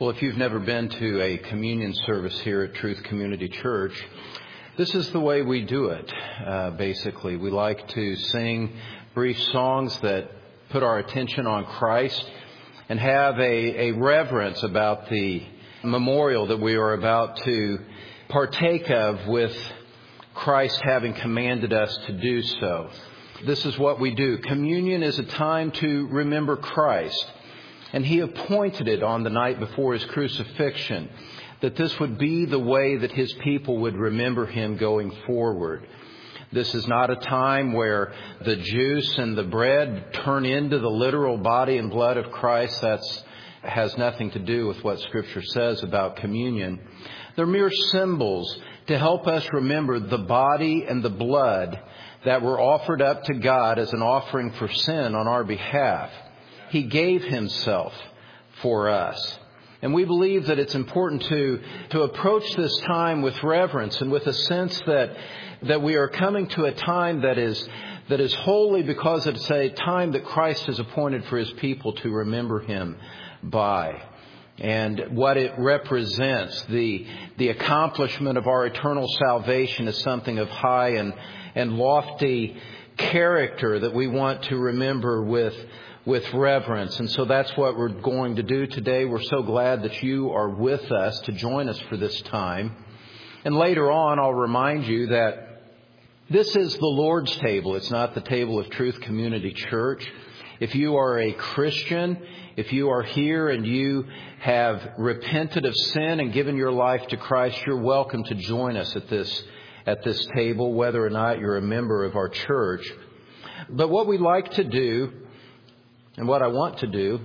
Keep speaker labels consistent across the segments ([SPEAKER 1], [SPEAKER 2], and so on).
[SPEAKER 1] Well, if you've never been to a communion service here at Truth Community Church, this is the way we do it, basically. We like to sing brief songs that put our attention on Christ and have a reverence about the memorial that we are about to partake of, with Christ having commanded us to do so. This is what we do. Communion is a time to remember Christ. And He appointed it on the night before His crucifixion, that this would be the way that His people would remember Him going forward. This is not a time where the juice and the bread turn into the literal body and blood of Christ. That has nothing to do with what Scripture says about communion. They're mere symbols to help us remember the body and the blood that were offered up to God as an offering for sin on our behalf. He gave Himself for us. And we believe that it's important to approach this time with reverence and with a sense that we are coming to a time that is holy, because it's a time that Christ has appointed for His people to remember Him by. And what it represents, the accomplishment of our eternal salvation, is something of high and lofty character that we want to remember with reverence. And so that's what we're going to do today. We're so glad that you are with us to join us for this time. And later on, I'll remind you that this is the Lord's table. It's not the table of Truth Community Church. If you are a Christian, if you are here and you have repented of sin and given your life to Christ, you're welcome to join us at this table, whether or not you're a member of our church. But what we like to do, and what I want to do,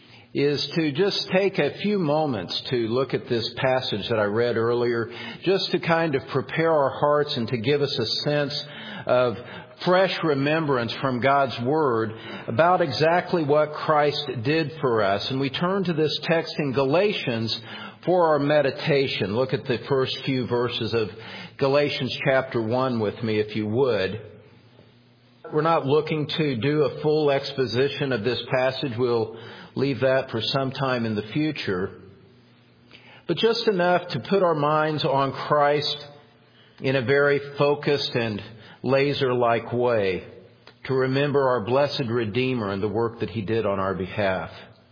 [SPEAKER 1] is to just take a few moments to look at this passage that I read earlier, just to kind of prepare our hearts and to give us a sense of fresh remembrance from God's Word about exactly what Christ did for us. And we turn to this text in Galatians for our meditation. Look at the first few verses of Galatians chapter 1 with me, if you would. We're not looking to do a full exposition of this passage. We'll leave that for some time in the future. But just enough to put our minds on Christ in a very focused and laser-like way, to remember our blessed Redeemer and the work that He did on our behalf.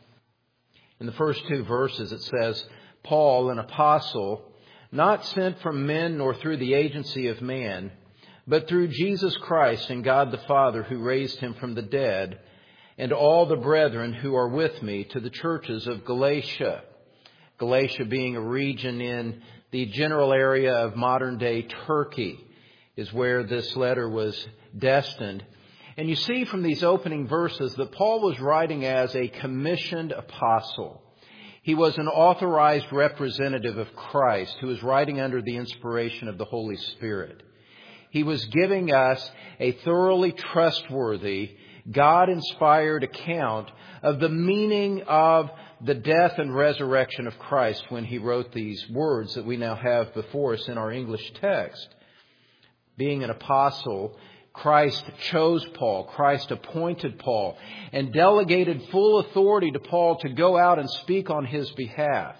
[SPEAKER 1] In the first two verses it says, Paul, an apostle, not sent from men nor through the agency of man, but through Jesus Christ and God the Father, who raised Him from the dead, and all the brethren who are with me, to the churches of Galatia. Galatia being a region in the general area of modern-day Turkey is where this letter was destined. And you see from these opening verses that Paul was writing as a commissioned apostle. He was an authorized representative of Christ who was writing under the inspiration of the Holy Spirit. He was giving us a thoroughly trustworthy, God-inspired account of the meaning of the death and resurrection of Christ when he wrote these words that we now have before us in our English text. Being an apostle, Christ chose Paul, Christ appointed Paul, and delegated full authority to Paul to go out and speak on his behalf.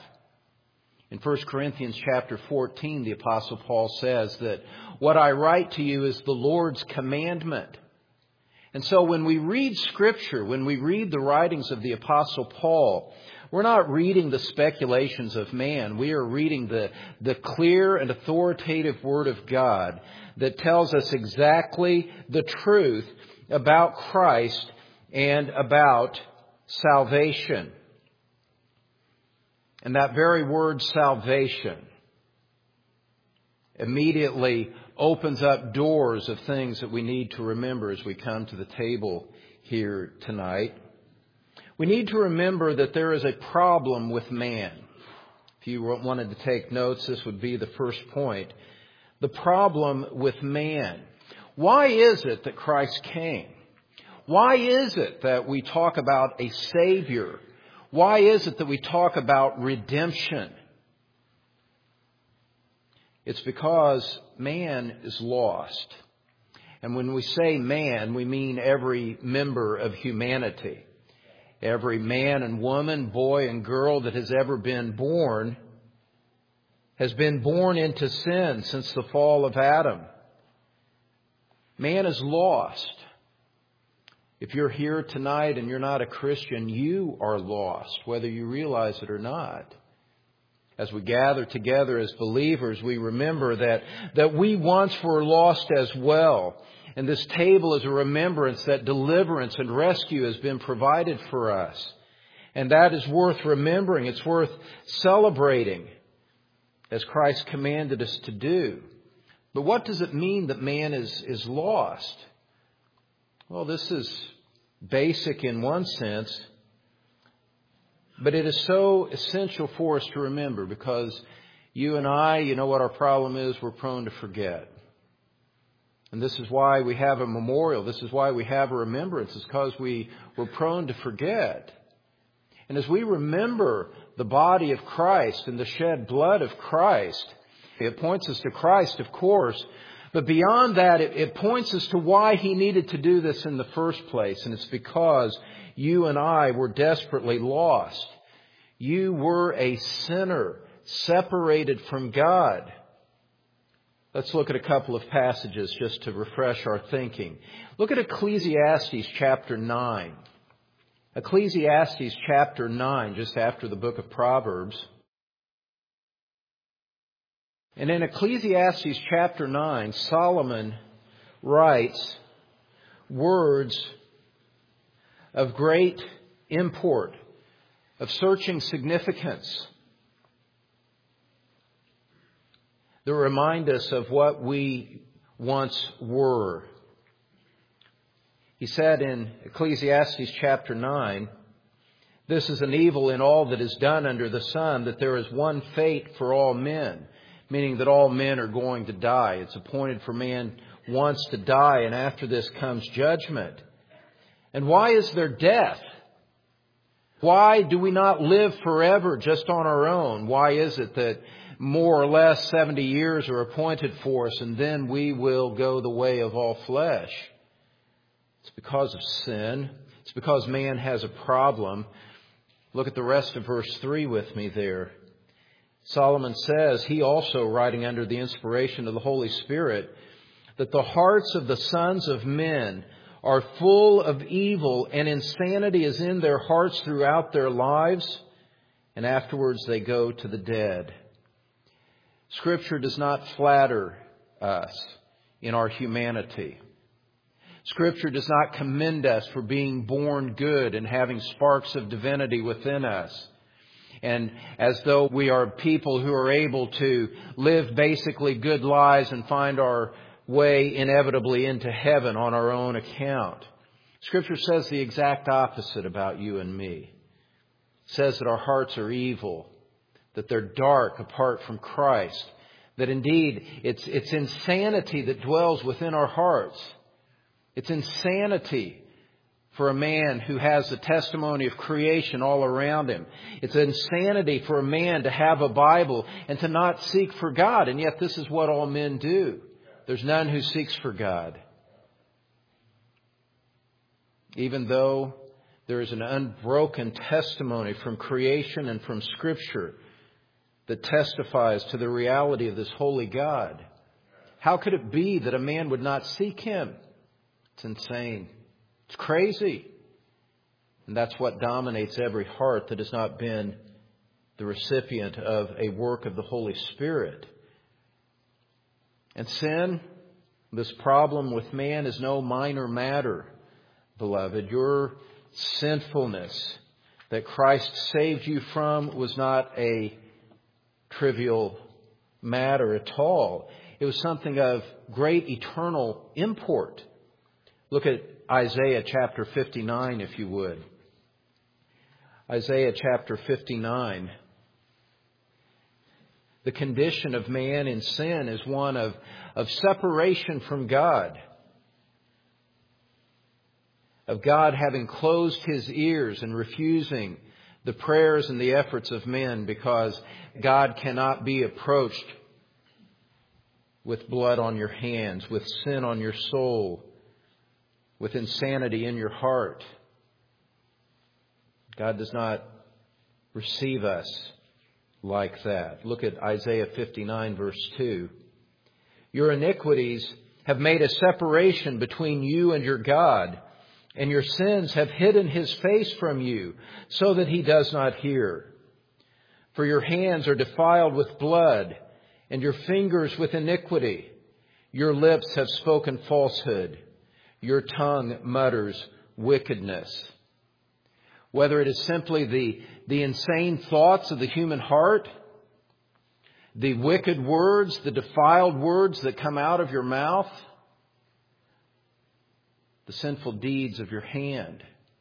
[SPEAKER 1] In 1 Corinthians chapter 14, the Apostle Paul says that what I write to you is the Lord's commandment. And so when we read Scripture, when we read the writings of the Apostle Paul, we're not reading the speculations of man. We are reading the clear and authoritative Word of God that tells us exactly the truth about Christ and about salvation. And that very word salvation immediately opens up doors of things that we need to remember as we come to the table here tonight. We need to remember that there is a problem with man. If you wanted to take notes, this would be the first point. The problem with man. Why is it that Christ came? Why is it that we talk about a Savior? Why is it that we talk about redemption? It's because man is lost. And when we say man, we mean every member of humanity. Every man and woman, boy and girl that has ever been born has been born into sin since the fall of Adam. Man is lost. If you're here tonight and you're not a Christian, you are lost, whether you realize it or not. As we gather together as believers, we remember that we once were lost as well. And this table is a remembrance that deliverance and rescue has been provided for us. And that is worth remembering. It's worth celebrating, as Christ commanded us to do. But what does it mean that man is lost? Well, this is basic in one sense, but it is so essential for us to remember, because you and I, you know what our problem is? We're prone to forget. And this is why we have a memorial. This is why we have a remembrance. It's because we're prone to forget. And as we remember the body of Christ and the shed blood of Christ, it points us to Christ, of course. But beyond that, it points us to why He needed to do this in the first place. And it's because you and I were desperately lost. You were a sinner separated from God. Let's look at a couple of passages just to refresh our thinking. Look at Ecclesiastes chapter 9. Ecclesiastes chapter 9, just after the book of Proverbs. And in Ecclesiastes chapter 9, Solomon writes words of great import, of searching significance, that remind us of what we once were. He said in Ecclesiastes chapter 9, "This is an evil in all that is done under the sun, that there is one fate for all men," meaning that all men are going to die. It's appointed for man once to die, and after this comes judgment. And why is there death? Why do we not live forever just on our own? Why is it that more or less 70 years are appointed for us, and then we will go the way of all flesh? It's because of sin. It's because man has a problem. Look at the rest of verse 3 with me there. Solomon says, he also, writing under the inspiration of the Holy Spirit, that the hearts of the sons of men are full of evil, and insanity is in their hearts throughout their lives, and afterwards they go to the dead. Scripture does not flatter us in our humanity. Scripture does not commend us for being born good and having sparks of divinity within us, and as though we are people who are able to live basically good lives and find our way inevitably into heaven on our own account. Scripture says the exact opposite about you and me. It says that our hearts are evil, that they're dark apart from Christ, that indeed it's insanity that dwells within our hearts. It's insanity for a man who has the testimony of creation all around him. It's insanity for a man to have a Bible and to not seek for God. And yet this is what all men do. There's none who seeks for God. Even though there is an unbroken testimony from creation and from Scripture that testifies to the reality of this holy God, how could it be that a man would not seek Him? It's insane. It's crazy. And that's what dominates every heart that has not been the recipient of a work of the Holy Spirit. And sin, this problem with man, is no minor matter, beloved. Your sinfulness that Christ saved you from was not a trivial matter at all. It was something of great eternal import. Look at Isaiah chapter 59, if you would. Isaiah chapter 59. The condition of man in sin is one of separation from God. Of God having closed His ears and refusing the prayers and the efforts of men, because God cannot be approached with blood on your hands, with sin on your soul, with insanity in your heart. God does not receive us like that. Look at Isaiah 59, verse 2. Your iniquities have made a separation between you and your God, and your sins have hidden His face from you, so that He does not hear. For your hands are defiled with blood, and your fingers with iniquity. Your lips have spoken falsehood. Your tongue mutters wickedness. Whether it is simply the insane thoughts of the human heart, the wicked words, the defiled words that come out of your mouth, the sinful deeds of your hand,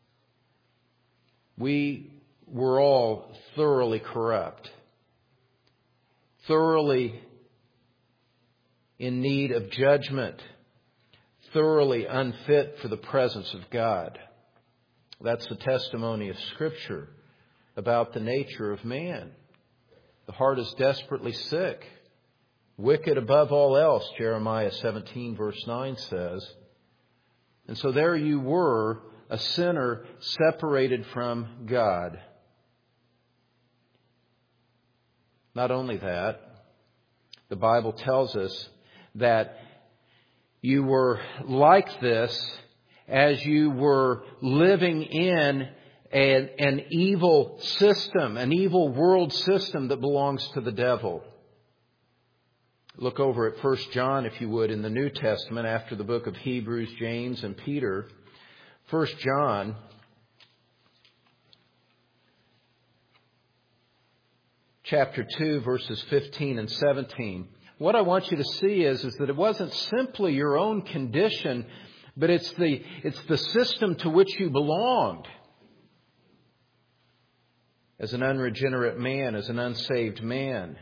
[SPEAKER 1] we were all thoroughly corrupt, thoroughly in need of judgment, thoroughly unfit for the presence of God. That's the testimony of Scripture about the nature of man. The heart is desperately sick, wicked above all else, Jeremiah 17 verse 9 says. And so there you were, a sinner separated from God. Not only that, the Bible tells us that you were like this as you were living in an evil system, an evil world system that belongs to the devil. Look over at 1 John, if you would, in the New Testament after the book of Hebrews, James, and Peter. 1 John chapter 2, verses 15 and 17. What I want you to see is that it wasn't simply your own condition, but it's the system to which you belonged. As an unregenerate man, as an unsaved man.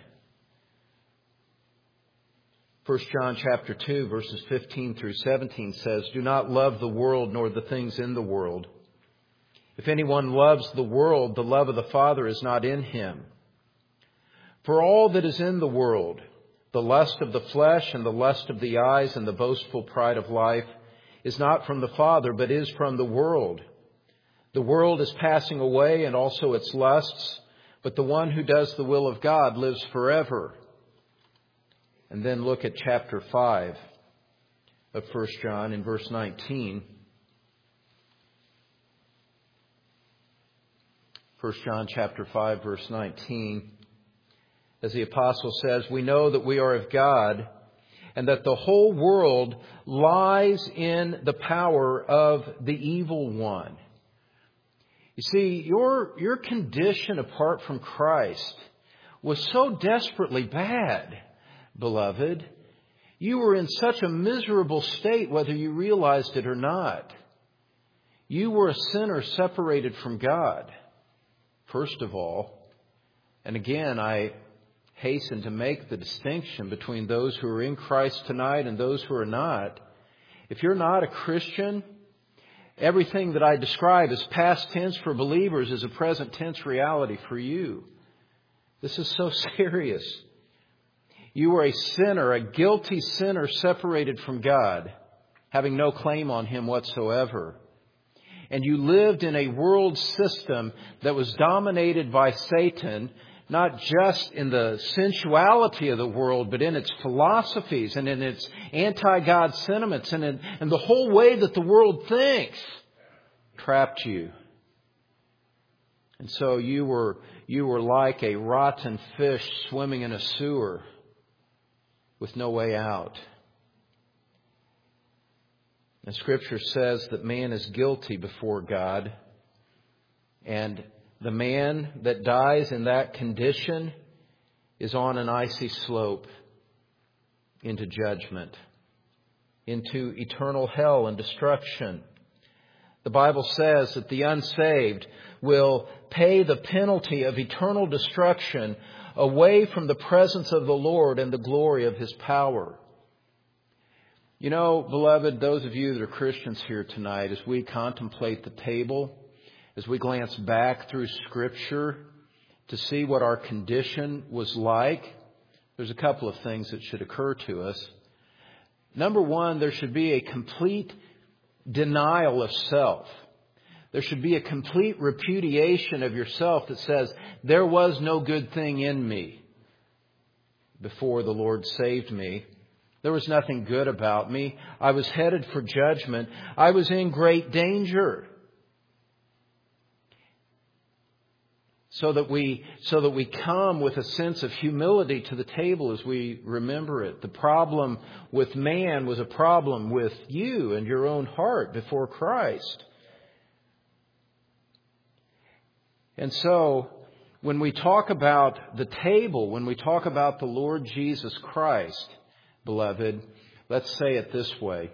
[SPEAKER 1] 1 John chapter 2, verses 15 through 17 says, Do not love the world nor the things in the world. If anyone loves the world, the love of the Father is not in him. For all that is in the world, the lust of the flesh and the lust of the eyes and the boastful pride of life, is not from the Father, but is from the world. The world is passing away and also its lusts, but the one who does the will of God lives forever. And then look at chapter 5 of 1 John in verse 19. 1 John chapter 5 verse 19. As the apostle says, we know that we are of God and that the whole world lies in the power of the evil one. You see, your condition apart from Christ was so desperately bad, beloved. You were in such a miserable state whether you realized it or not. You were a sinner separated from God, first of all. And again, I hasten to make the distinction between those who are in Christ tonight and those who are not. If you're not a Christian, everything that I describe as past tense for believers is a present tense reality for you. This is so serious. You were a sinner, a guilty sinner separated from God, having no claim on Him whatsoever. And you lived in a world system that was dominated by Satan, not just in the sensuality of the world, but in its philosophies and in its anti-God sentiments and the whole way that the world thinks trapped you. And so you were like a rotten fish swimming in a sewer with no way out. And Scripture says that man is guilty before God, and the man that dies in that condition is on an icy slope into judgment, into eternal hell and destruction. The Bible says that the unsaved will pay the penalty of eternal destruction away from the presence of the Lord and the glory of His power. You know, beloved, those of you that are Christians here tonight, as we contemplate the table, as we glance back through Scripture to see what our condition was like, there's a couple of things that should occur to us. Number one, there should be a complete denial of self. There should be a complete repudiation of yourself that says, there was no good thing in me before the Lord saved me. There was nothing good about me. I was headed for judgment. I was in great danger. So that we come with a sense of humility to the table as we remember it. The problem with man was a problem with you and your own heart before Christ. And so, when we talk about the table, when we talk about the Lord Jesus Christ, beloved, let's say it this way.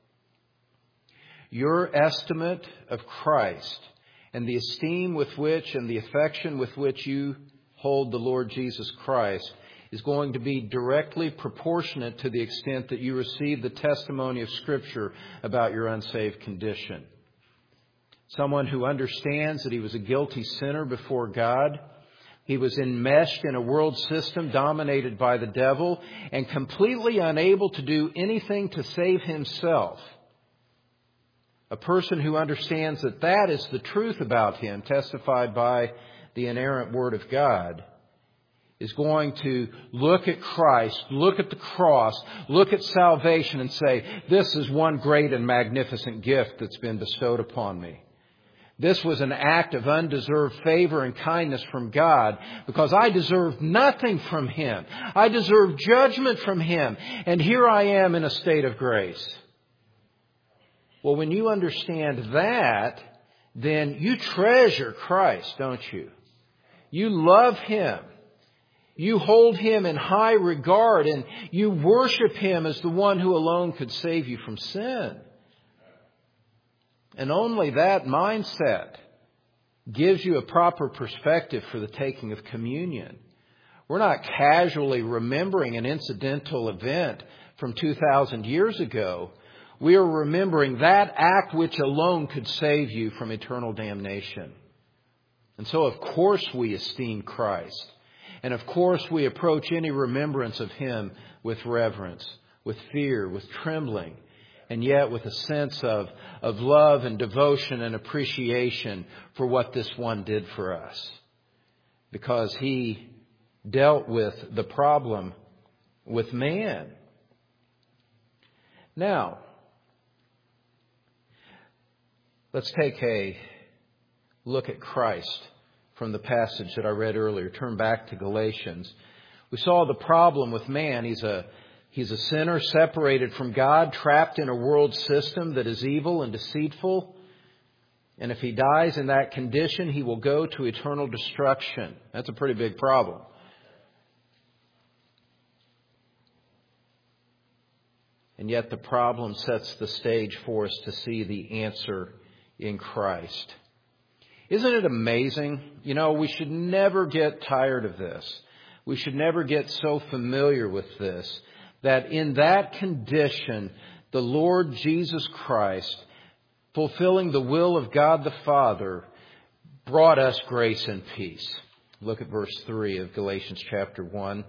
[SPEAKER 1] Your estimate of Christ and the esteem with which and the affection with which you hold the Lord Jesus Christ is going to be directly proportionate to the extent that you receive the testimony of Scripture about your unsaved condition. Someone who understands that he was a guilty sinner before God. He was enmeshed in a world system dominated by the devil and completely unable to do anything to save himself. A person who understands that that is the truth about him, testified by the inerrant Word of God, is going to look at Christ, look at the cross, look at salvation and say, this is one great and magnificent gift that's been bestowed upon me. This was an act of undeserved favor and kindness from God because I deserved nothing from Him. I deserved judgment from Him. And here I am in a state of grace. Well, when you understand that, then you treasure Christ, don't you? You love Him. You hold Him in high regard and you worship Him as the one who alone could save you from sin. And only that mindset gives you a proper perspective for the taking of communion. We're not casually remembering an incidental event from 2,000 years ago. We are remembering that act which alone could save you from eternal damnation. And so, of course, we esteem Christ. And of course, we approach any remembrance of Him with reverence, with fear, with trembling, and yet with a sense of love and devotion and appreciation for what this one did for us. Because He dealt with the problem with man. Now, let's take a look at Christ from the passage that I read earlier. Turn back to Galatians. We saw the problem with man. He's a sinner separated from God, trapped in a world system that is evil and deceitful. And if he dies in that condition, he will go to eternal destruction. That's a pretty big problem. And yet the problem sets the stage for us to see the answer in Christ. Isn't it amazing? You know, we should never get tired of this. We should never get so familiar with this, that in that condition, the Lord Jesus Christ, fulfilling the will of God the Father, brought us grace and peace. Look at verse 3 of Galatians chapter 1.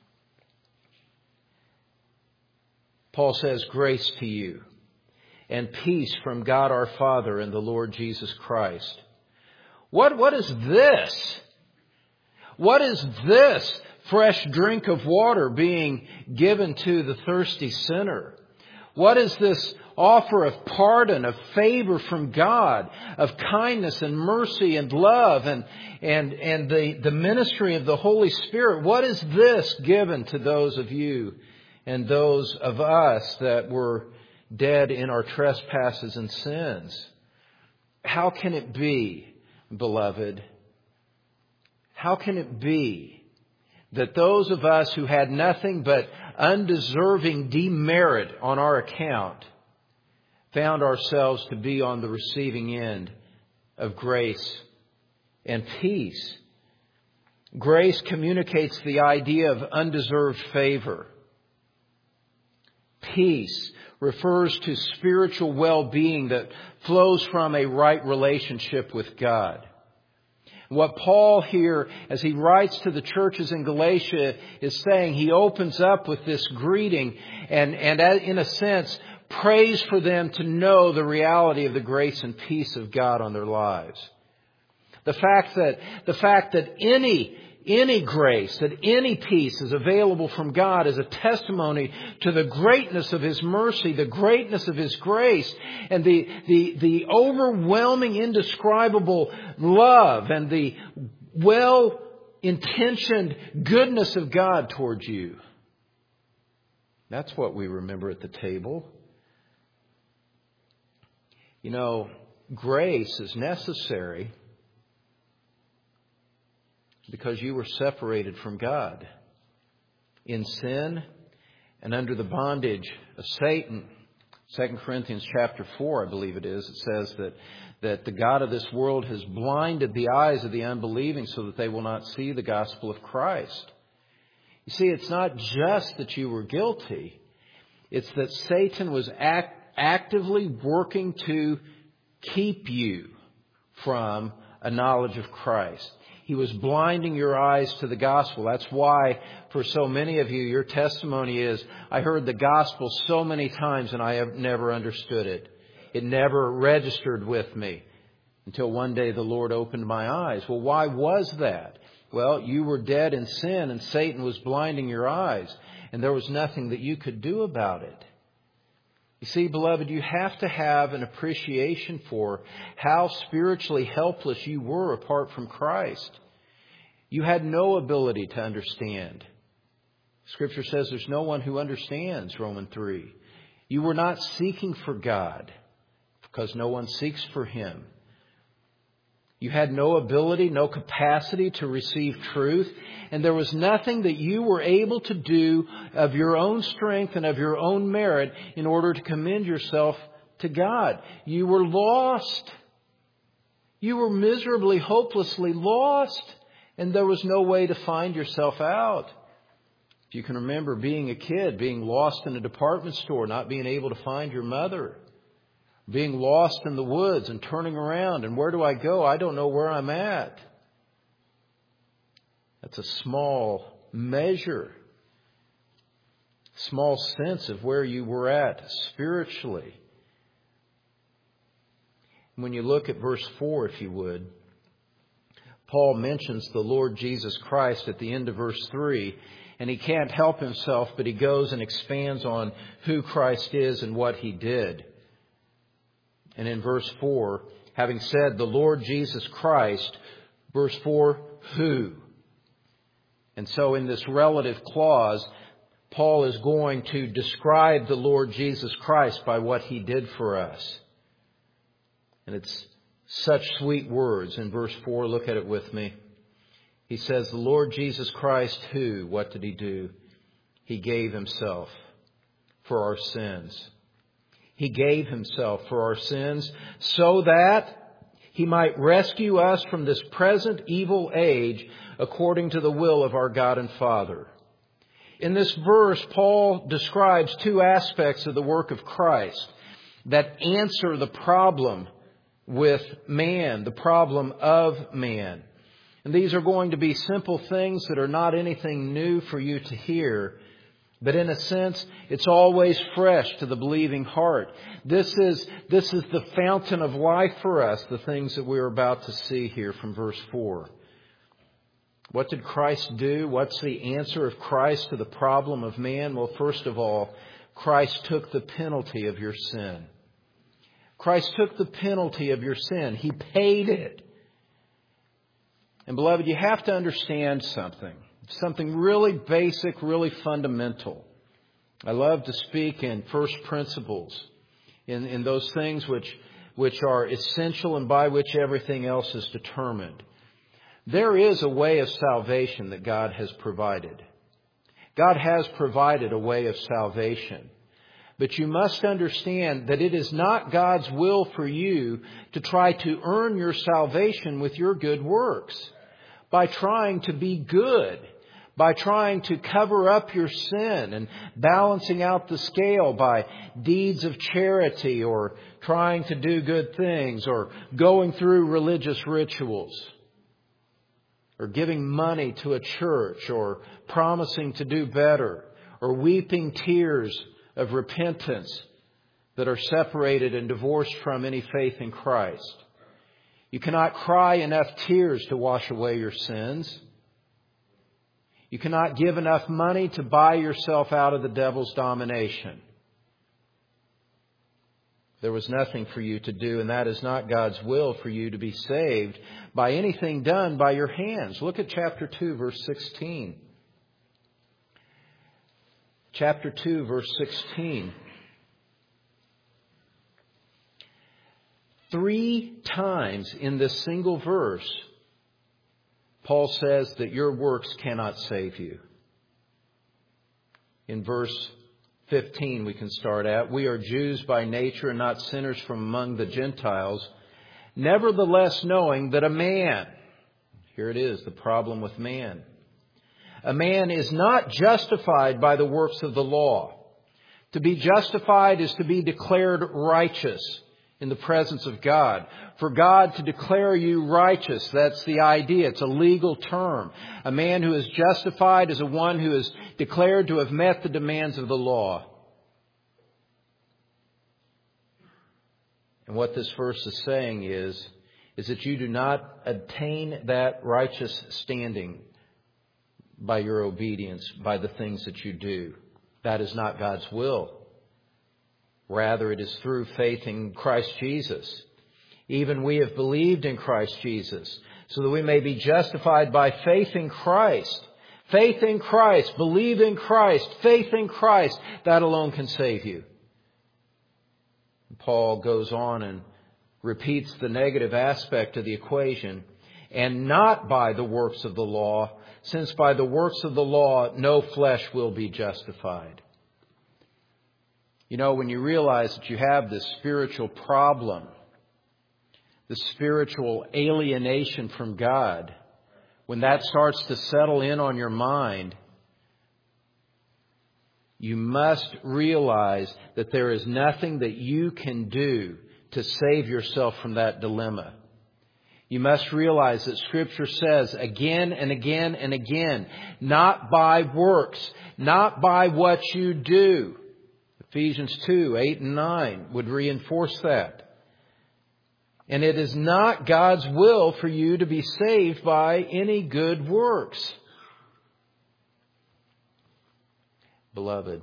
[SPEAKER 1] Paul says, grace to you and peace from God our Father and the Lord Jesus Christ. What is this? What is this fresh drink of water being given to the thirsty sinner? What is this offer of pardon, of favor from God, of kindness and mercy and love and the ministry of the Holy Spirit? What is this given to those of you and those of us that were dead in our trespasses and sins? How can it be, beloved? How can it be that those of us who had nothing but undeserving demerit on our account found ourselves to be on the receiving end of grace and peace? Grace communicates the idea of undeserved favor. Peace refers to spiritual well-being that flows from a right relationship with God. What Paul here, as he writes to the churches in Galatia, is saying, he opens up with this greeting and in a sense prays for them to know the reality of the grace and peace of God on their lives. The fact that any grace, that any peace is available from God is a testimony to the greatness of His mercy, the greatness of His grace, and the overwhelming, indescribable love and the well-intentioned goodness of God towards you. That's what we remember at the table. You know, grace is necessary because you were separated from God in sin and under the bondage of Satan. 2 Corinthians chapter 4, I believe it is, it says that the God of this world has blinded the eyes of the unbelieving so that they will not see the gospel of Christ. You see, it's not just that you were guilty. It's that Satan was actively working to keep you from a knowledge of Christ. He was blinding your eyes to the gospel. That's why for so many of you, your testimony is, I heard the gospel so many times and I have never understood it. It never registered with me until one day the Lord opened my eyes. Well, why was that? Well, you were dead in sin and Satan was blinding your eyes, and there was nothing that you could do about it. You see, beloved, you have to have an appreciation for how spiritually helpless you were apart from Christ. You had no ability to understand. Scripture says there's no one who understands, Romans 3. You were not seeking for God because no one seeks for Him. You had no ability, no capacity to receive truth. And there was nothing that you were able to do of your own strength and of your own merit in order to commend yourself to God. You were lost. You were miserably, hopelessly lost. And there was no way to find yourself out. If you can remember being a kid, being lost in a department store, not being able to find your mother. Being lost in the woods and turning around. And where do I go? I don't know where I'm at. That's a small measure, small sense of where you were at spiritually. When you look at verse 4, if you would, Paul mentions the Lord Jesus Christ at the end of verse 3, and he can't help himself, but he goes and expands on who Christ is and what He did. And in verse 4, having said the Lord Jesus Christ, verse 4, who? And so in this relative clause, Paul is going to describe the Lord Jesus Christ by what He did for us. And it's such sweet words. In verse 4, look at it with me. He says, the Lord Jesus Christ, who? What did He do? He gave Himself for our sins. He gave Himself for our sins so that He might rescue us from this present evil age according to the will of our God and Father. In this verse, Paul describes two aspects of the work of Christ that answer the problem with man, the problem of man. And these are going to be simple things that are not anything new for you to hear. But in a sense, it's always fresh to the believing heart. This is the fountain of life for us, the things that we're about to see here from verse 4. What did Christ do? What's the answer of Christ to the problem of man? Well, first of all, Christ took the penalty of your sin. Christ took the penalty of your sin. He paid it. And beloved, you have to understand something really basic, really fundamental. I love to speak in first principles, in those things which are essential and by which everything else is determined. There is a way of salvation that God has provided. God has provided a way of salvation. But you must understand that it is not God's will for you to try to earn your salvation with your good works, by trying to be good, by trying to cover up your sin and balancing out the scale by deeds of charity or trying to do good things or going through religious rituals or giving money to a church or promising to do better or weeping tears of repentance that are separated and divorced from any faith in Christ. You cannot cry enough tears to wash away your sins. You cannot give enough money to buy yourself out of the devil's domination. There was nothing for you to do, and that is not God's will for you to be saved by anything done by your hands. Look at chapter 2, verse 16. Chapter 2, verse 16. 3 times in this single verse, Paul says that your works cannot save you. In verse 15 we can start at, we are Jews by nature and not sinners from among the Gentiles, nevertheless knowing that a man, here it is, the problem with man, a man is not justified by the works of the law. To be justified is to be declared righteous in the presence of God. For God to declare you righteous, that's the idea. It's a legal term. A man who is justified is one who is declared to have met the demands of the law. And what this verse is saying is that you do not attain that righteous standing by your obedience, by the things that you do. That is not God's will. Rather, it is through faith in Christ Jesus. Even we have believed in Christ Jesus, so that we may be justified by faith in Christ. Faith in Christ, believe in Christ, faith in Christ, that alone can save you. Paul goes on and repeats the negative aspect of the equation, and not by the works of the law, since by the works of the law no flesh will be justified. You know, when you realize that you have this spiritual problem, this spiritual alienation from God, when that starts to settle in on your mind, you must realize that there is nothing that you can do to save yourself from that dilemma. You must realize that Scripture says again and again and again, not by works, not by what you do. Ephesians 2, 8 and 9 would reinforce that. And it is not God's will for you to be saved by any good works. Beloved,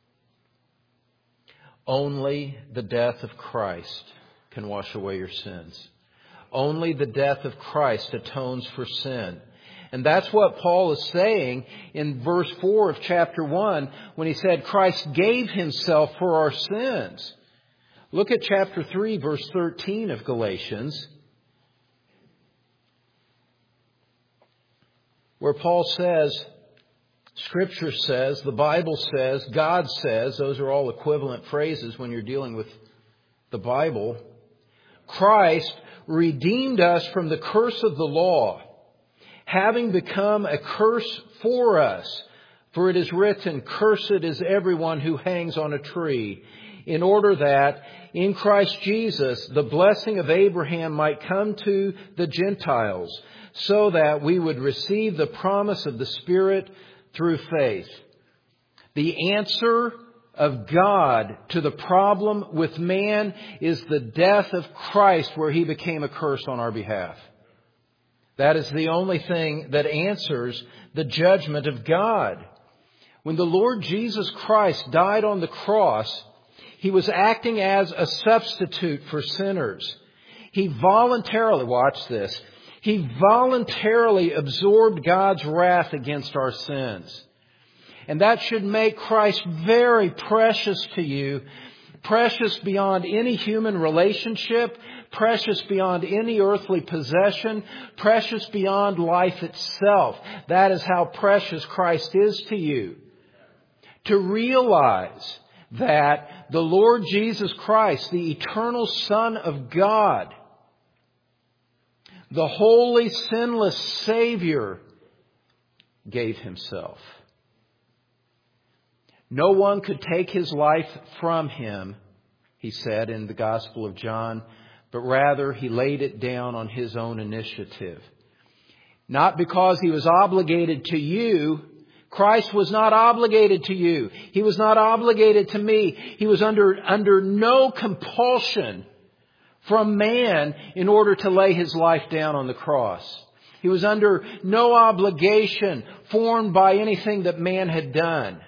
[SPEAKER 1] only the death of Christ can wash away your sins. Only the death of Christ atones for sin. And that's what Paul is saying in verse 4 of chapter 1 when he said Christ gave Himself for our sins. Look at chapter 3, verse 13 of Galatians, where Paul says, Scripture says, the Bible says, God says, those are all equivalent phrases when you're dealing with the Bible. Christ redeemed us from the curse of the law, having become a curse for us. For it is written, cursed is everyone who hangs on a tree, in order that in Christ Jesus the blessing of Abraham might come to the Gentiles, so that we would receive the promise of the Spirit through faith. The answer of God to the problem with man is the death of Christ, where He became a curse on our behalf. That is the only thing that answers the judgment of God. When the Lord Jesus Christ died on the cross, He was acting as a substitute for sinners. He voluntarily, watch this, He voluntarily absorbed God's wrath against our sins. And that should make Christ very precious to you, precious beyond any human relationship, precious beyond any earthly possession, precious beyond life itself. That is how precious Christ is to you. To realize that the Lord Jesus Christ, the eternal Son of God, the holy, sinless Savior, gave Himself. No one could take His life from Him, He said in the Gospel of John, but rather He laid it down on His own initiative. Not because He was obligated to you Christ was not obligated to you. He was not obligated to me. He was under no compulsion from man in order to lay His life down on the cross. He was under no obligation formed by anything that man had done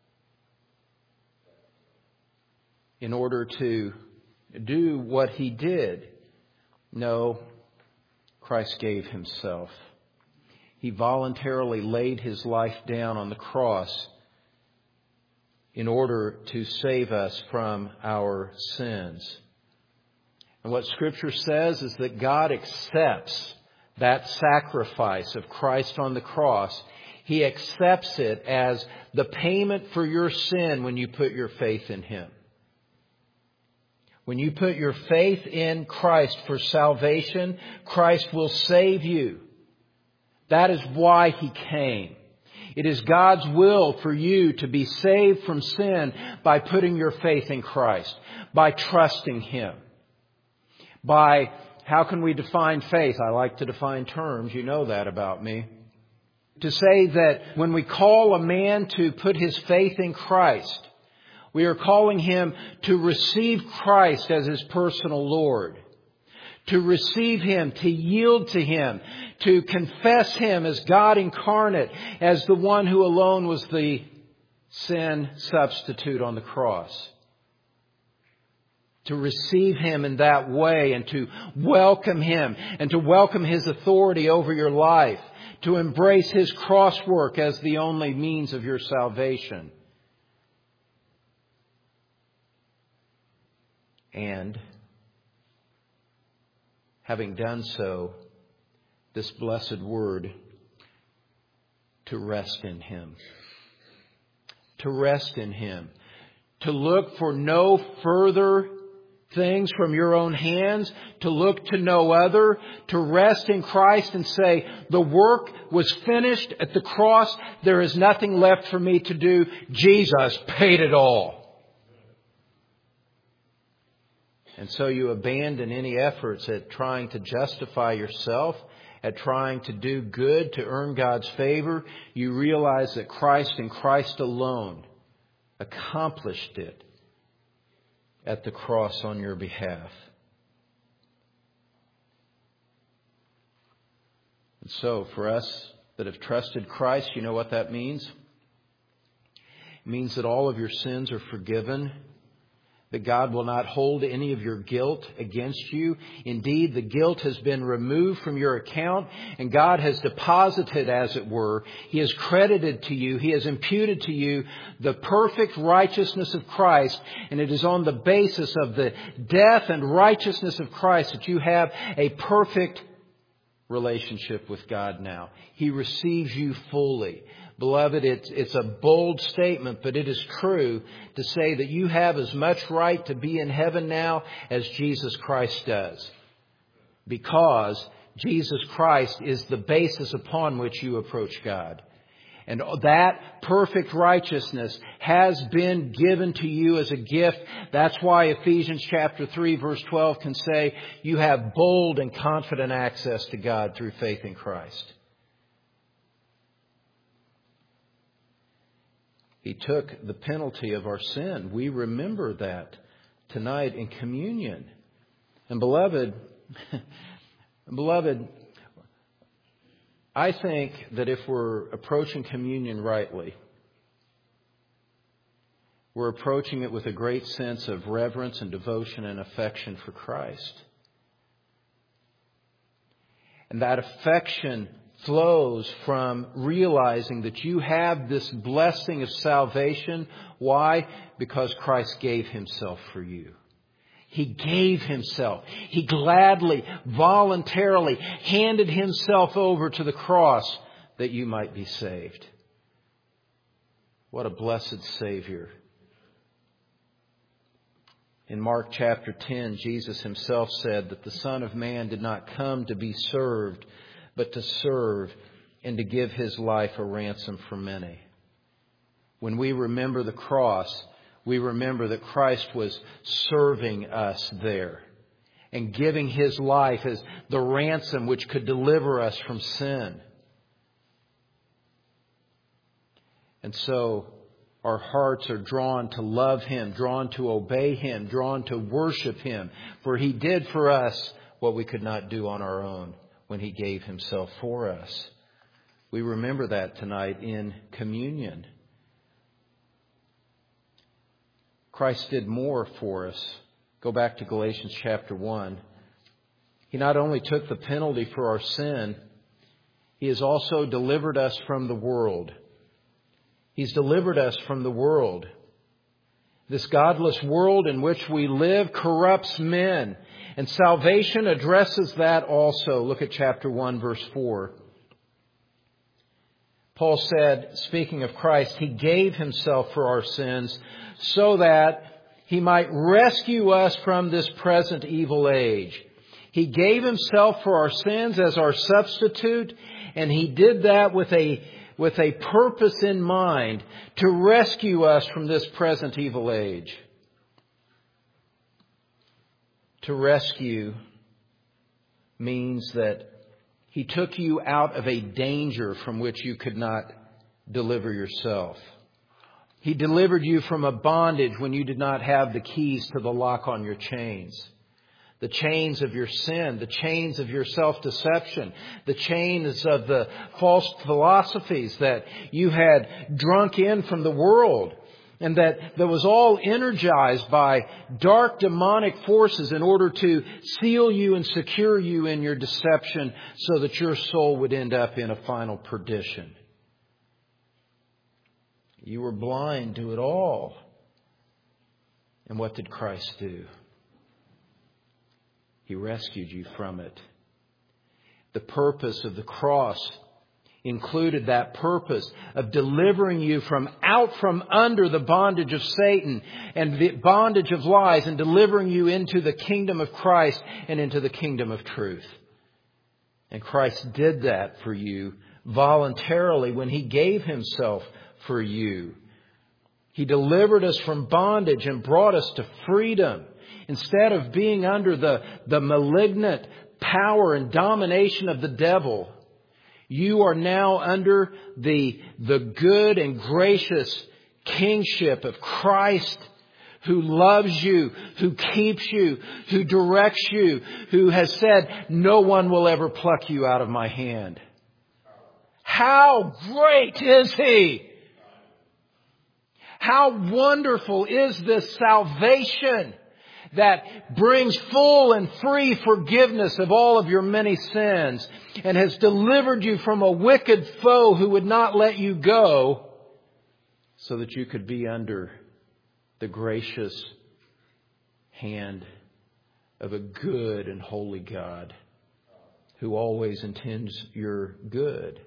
[SPEAKER 1] in order to do what He did. No, Christ gave Himself. He voluntarily laid His life down on the cross in order to save us from our sins. And what Scripture says is that God accepts that sacrifice of Christ on the cross. He accepts it as the payment for your sin when you put your faith in Him. When you put your faith in Christ for salvation, Christ will save you. That is why He came. It is God's will for you to be saved from sin by putting your faith in Christ, by trusting Him, by, how can we define faith? I like to define terms. You know that about me. To say that when we call a man to put his faith in Christ, we are calling him to receive Christ as his personal Lord, to receive Him, to yield to Him, to confess Him as God incarnate, as the one who alone was the sin substitute on the cross. To receive Him in that way and to welcome Him and to welcome His authority over your life, to embrace His cross work as the only means of your salvation. And having done so, this blessed word, to rest in Him. To rest in Him. To look for no further things from your own hands. To look to no other. To rest in Christ and say, the work was finished at the cross. There is nothing left for me to do. Jesus paid it all. And so you abandon any efforts at trying to justify yourself, at trying to do good to earn God's favor. You realize that Christ and Christ alone accomplished it at the cross on your behalf. And so for us that have trusted Christ, you know what that means? It means that all of your sins are forgiven, that God will not hold any of your guilt against you. Indeed, the guilt has been removed from your account, and God has deposited, as it were, He has credited to you, He has imputed to you the perfect righteousness of Christ, and it is on the basis of the death and righteousness of Christ that you have a perfect relationship with God now. He receives you fully. Beloved, it's a bold statement, but it is true to say that you have as much right to be in heaven now as Jesus Christ does. Because Jesus Christ is the basis upon which you approach God. And that perfect righteousness has been given to you as a gift. That's why Ephesians chapter 3 verse 12 can say you have bold and confident access to God through faith in Christ. He took the penalty of our sin. We remember that tonight in communion. And beloved, I think that if we're approaching communion rightly, we're approaching it with a great sense of reverence and devotion and affection for Christ. And that affection flows from realizing that you have this blessing of salvation. Why? Because Christ gave Himself for you. He gave Himself. He gladly, voluntarily handed Himself over to the cross that you might be saved. What a blessed Savior. In Mark chapter 10, Jesus Himself said that the Son of Man did not come to be served, but to serve and to give His life a ransom for many. When we remember the cross, we remember that Christ was serving us there and giving His life as the ransom which could deliver us from sin. And so our hearts are drawn to love Him, drawn to obey Him, drawn to worship Him. For He did for us what we could not do on our own when He gave Himself for us. We remember that tonight in communion. Christ did more for us. Go back to Galatians chapter 1. He not only took the penalty for our sin, He has also delivered us from the world. He's delivered us from the world. This godless world in which we live corrupts men. And salvation addresses that also. Look at chapter 1, verse 4. Paul said, speaking of Christ, He gave Himself for our sins so that He might rescue us from this present evil age. He gave Himself for our sins as our substitute, and He did that with a purpose in mind to rescue us from this present evil age. To rescue means that He took you out of a danger from which you could not deliver yourself. He delivered you from a bondage when you did not have the keys to the lock on your chains. The chains of your sin, the chains of your self-deception, the chains of the false philosophies that you had drunk in from the world, and that was all energized by dark demonic forces in order to seal you and secure you in your deception so that your soul would end up in a final perdition. You were blind to it all. And what did Christ do? He rescued you from it. The purpose of the cross included that purpose of delivering you from under the bondage of Satan and the bondage of lies, and delivering you into the kingdom of Christ and into the kingdom of truth. And Christ did that for you voluntarily when He gave Himself for you. He delivered us from bondage and brought us to freedom. Instead of being under the malignant power and domination of the devil, you are now under the good and gracious kingship of Christ, who loves you, who keeps you, who directs you, who has said, "No one will ever pluck you out of my hand." How great is He? How wonderful is this salvation that brings full and free forgiveness of all of your many sins, and has delivered you from a wicked foe who would not let you go, so that you could be under the gracious hand of a good and holy God who always intends your good.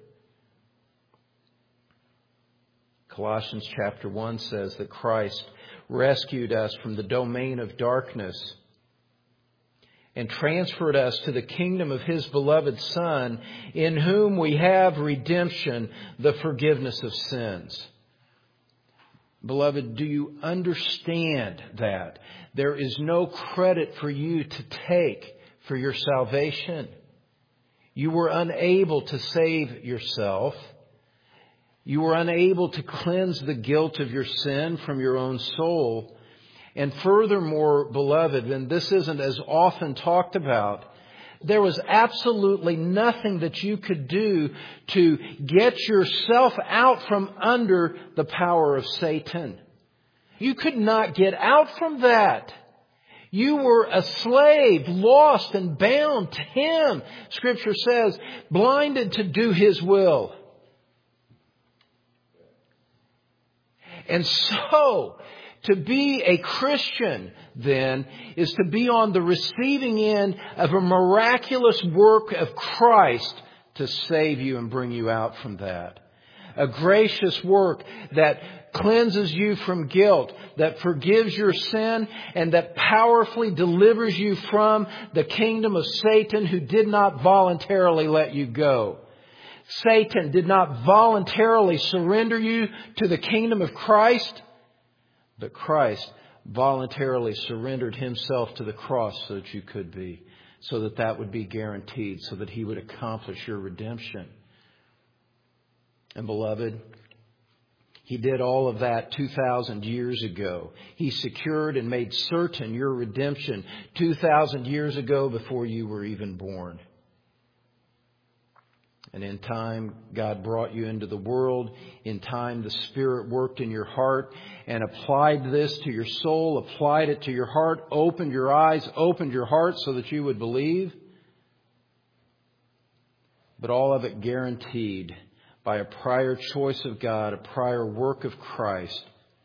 [SPEAKER 1] Colossians chapter 1 says that Christ rescued us from the domain of darkness and transferred us to the kingdom of His beloved Son, in whom we have redemption, the forgiveness of sins. Beloved, do you understand that? There is no credit for you to take for your salvation. You were unable to save yourself. You were unable to cleanse the guilt of your sin from your own soul. And furthermore, beloved, and this isn't as often talked about, there was absolutely nothing that you could do to get yourself out from under the power of Satan. You could not get out from that. You were a slave, lost and bound to him. Scripture says, blinded to do his will. And so, to be a Christian, then, is to be on the receiving end of a miraculous work of Christ to save you and bring you out from that. A gracious work that cleanses you from guilt, that forgives your sin, and that powerfully delivers you from the kingdom of Satan, who did not voluntarily let you go. Satan did not voluntarily surrender you to the kingdom of Christ, but Christ voluntarily surrendered himself to the cross so that you could be, so that that would be guaranteed, so that he would accomplish your redemption. And beloved, He did all of that 2,000 years ago. He secured and made certain your redemption 2,000 years ago before you were even born. And in time, God brought you into the world. In time, the Spirit worked in your heart and applied this to your soul, applied it to your heart, opened your eyes, opened your heart so that you would believe. But all of it guaranteed by a prior choice of God, a prior work of Christ,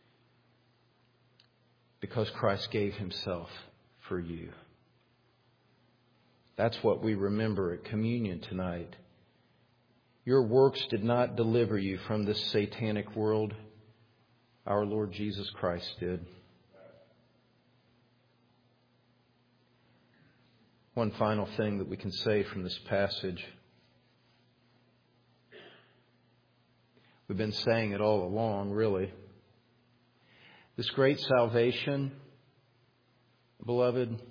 [SPEAKER 1] because Christ gave Himself for you. That's what we remember at communion tonight. Your works did not deliver you from this satanic world. Our Lord Jesus Christ did. One final thing that we can say from this passage. We've been saying it all along, really. This great salvation, beloved,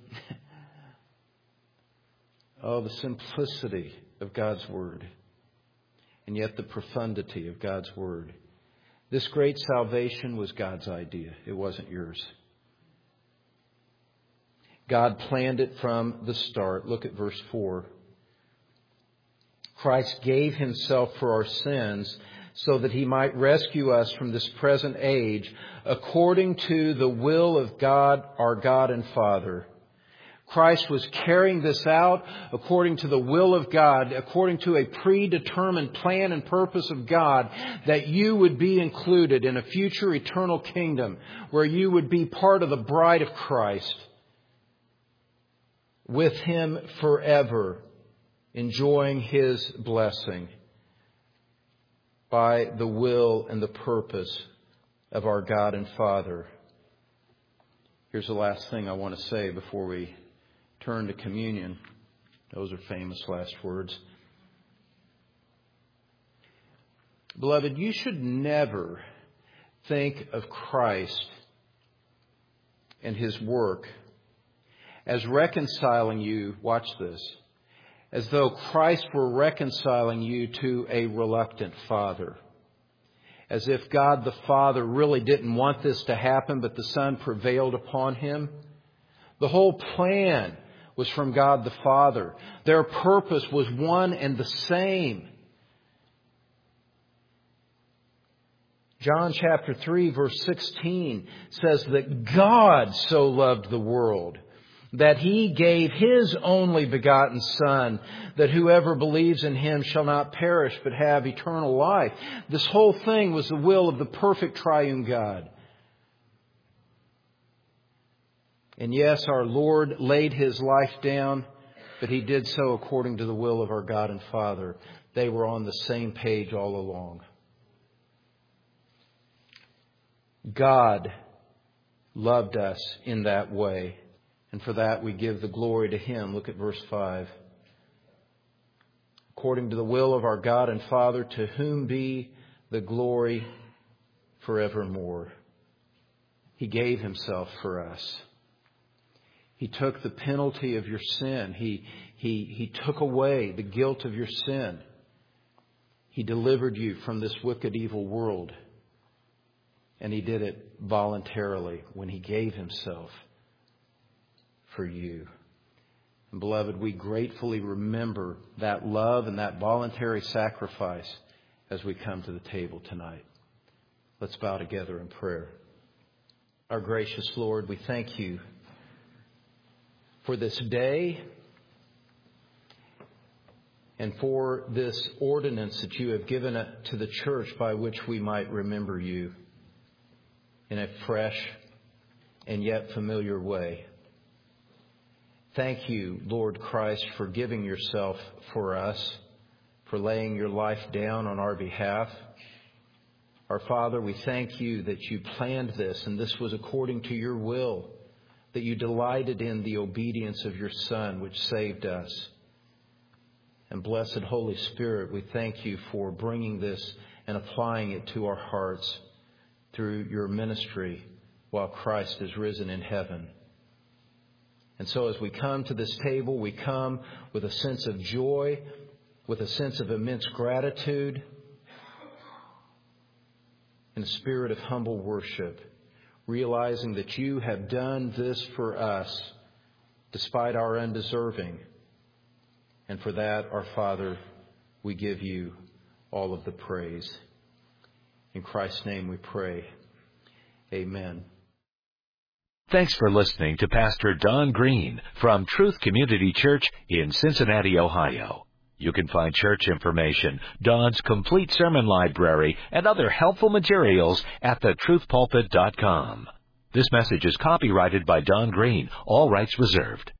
[SPEAKER 1] the simplicity of God's Word, and yet the profundity of God's Word. This great salvation was God's idea. It wasn't yours. God planned it from the start. Look at verse 4. Christ gave Himself for our sins so that He might rescue us from this present age according to the will of God, our God and Father. Christ was carrying this out according to the will of God, according to a predetermined plan and purpose of God, that you would be included in a future eternal kingdom where you would be part of the bride of Christ, with Him forever, enjoying His blessing by the will and the purpose of our God and Father. Here's the last thing I want to say before we turn to communion. Those are famous last words. Beloved, you should never think of Christ and His work as reconciling you, watch this, as though Christ were reconciling you to a reluctant Father. As if God the Father really didn't want this to happen, but the Son prevailed upon Him. The whole plan was from God the Father. Their purpose was one and the same. John chapter 3 verse 16 says that God so loved the world that He gave His only begotten Son, that whoever believes in Him shall not perish but have eternal life. This whole thing was the will of the perfect triune God. And yes, our Lord laid His life down, but He did so according to the will of our God and Father. They were on the same page all along. God loved us in that way. And for that we give the glory to Him. Look at verse 5. According to the will of our God and Father, to whom be the glory forevermore. He gave Himself for us. He took the penalty of your sin. He took away the guilt of your sin. He delivered you from this wicked, evil world. And He did it voluntarily when He gave Himself for you. And beloved, we gratefully remember that love and that voluntary sacrifice as we come to the table tonight. Let's bow together in prayer. Our gracious Lord, we thank You for this day and for this ordinance that You have given to the church by which we might remember You in a fresh and yet familiar way. Thank You, Lord Christ, for giving Yourself for us, for laying Your life down on our behalf. Our Father, we thank You that You planned this, and this was according to Your will, that You delighted in the obedience of Your Son, which saved us. And blessed Holy Spirit, we thank You for bringing this and applying it to our hearts through Your ministry while Christ is risen in heaven. And so as we come to this table, we come with a sense of joy, with a sense of immense gratitude, in a spirit of humble worship, realizing that you have done this for us despite our undeserving. And for that, our Father, we give you all of the praise. In Christ's name we pray. Amen.
[SPEAKER 2] Thanks for listening to Pastor Don Green from Truth Community Church in Cincinnati, Ohio. You can find church information, Don's complete sermon library, and other helpful materials at thetruthpulpit.com. This message is copyrighted by Don Green, all rights reserved.